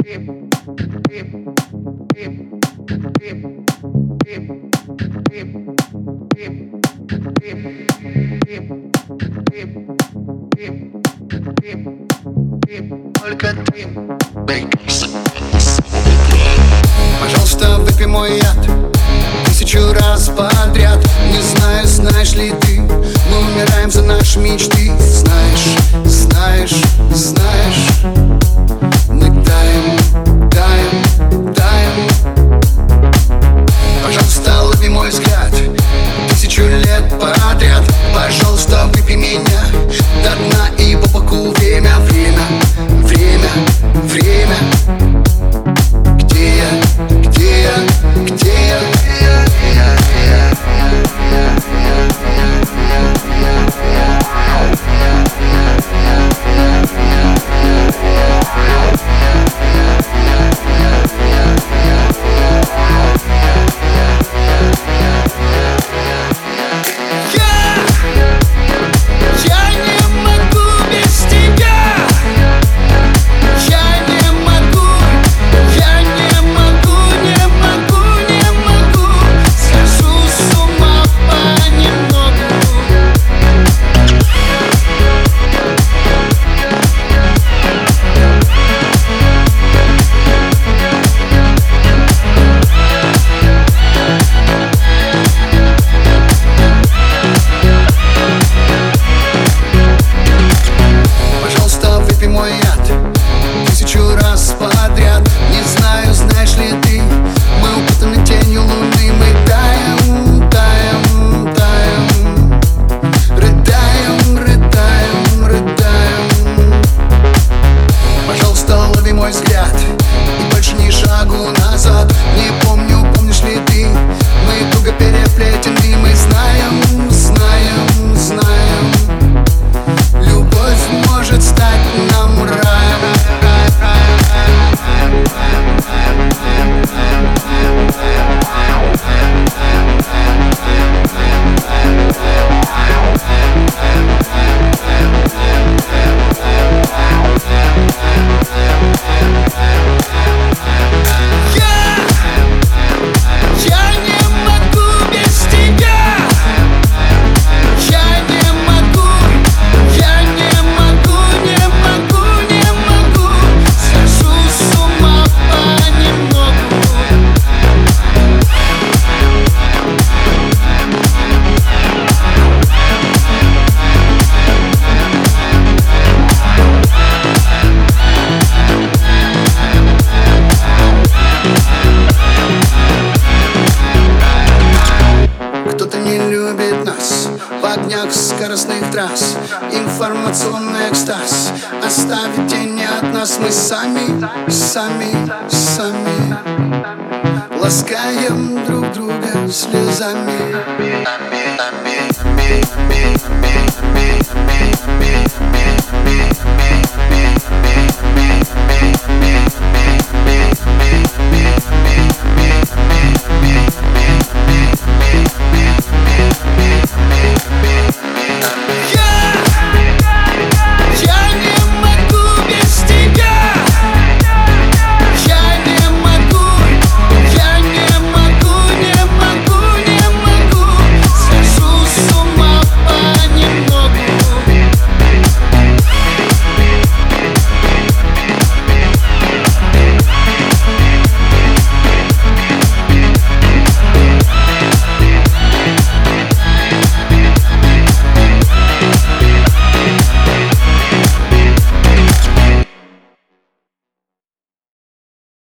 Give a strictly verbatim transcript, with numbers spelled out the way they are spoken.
Только ты. Пожалуйста, выпей мой яд тысячу раз подряд. Не знаю, знаешь ли ты, мы умираем за наши мечты. Знаешь, знаешь, знаешь, мы таем, таем, таем. Пожалуйста, лови мой взгляд тысячу лет подряд. Пожалуйста, выпей меня до дна и по боку. Время, время, время, время. Где я, где я, где я? Взгляд, и больше ни шагу назад. Не помню, помнишь ли ты, мы туго переплетены. Мы знаем, знаем, знаем, любовь может стать нам раем. В огнях скоростных трасс информационный экстаз оставит тени от нас. Мы сами, сами, сами ласкаем друг друга слезами.